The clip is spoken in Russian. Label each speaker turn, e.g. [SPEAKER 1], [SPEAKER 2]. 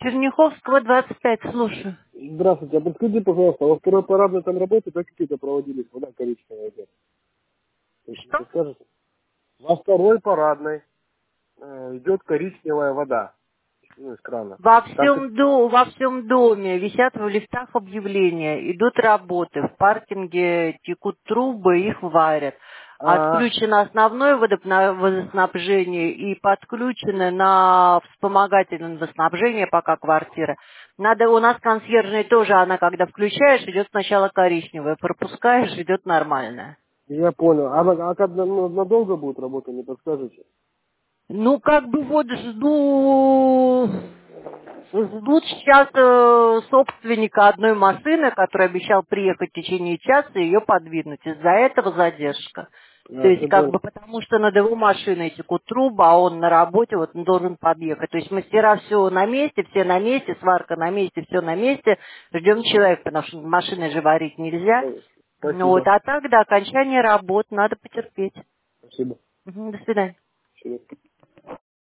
[SPEAKER 1] Черняховского, 25, слушаю.
[SPEAKER 2] Здравствуйте, а подскажите, пожалуйста, во второй парадной там работы как какие-то проводились, вода коричневая идет? Если
[SPEAKER 1] Что?
[SPEAKER 2] подскажете? Во второй парадной идет коричневая вода, ну, из крана.
[SPEAKER 1] Во
[SPEAKER 2] Там
[SPEAKER 1] во всем доме висят в лифтах объявления, идут работы, в паркинге текут трубы, их варят. Отключено основное водоснабжение и подключено на вспомогательное водоснабжение пока квартира. У нас консьержная тоже, она когда включаешь, идет сначала коричневая, пропускаешь, идет нормальная.
[SPEAKER 2] я понял. А как надолго будет работа, не подскажете?
[SPEAKER 1] Ну, как бы вот ждут сейчас собственника одной машины, который обещал приехать в течение часа и ее подвинуть. Из-за этого задержка. То есть,
[SPEAKER 2] Все
[SPEAKER 1] как
[SPEAKER 2] понял.
[SPEAKER 1] бы, потому что над его машиной текут трубы, а он на работе, вот он должен подъехать. То есть, мастера все на месте, сварка на месте, все на месте. Ждем человека, потому что машиной же варить нельзя. Ну вот,
[SPEAKER 2] Спасибо.
[SPEAKER 1] а так до окончания работ надо потерпеть.
[SPEAKER 2] Спасибо.
[SPEAKER 1] Мгм, до свидания.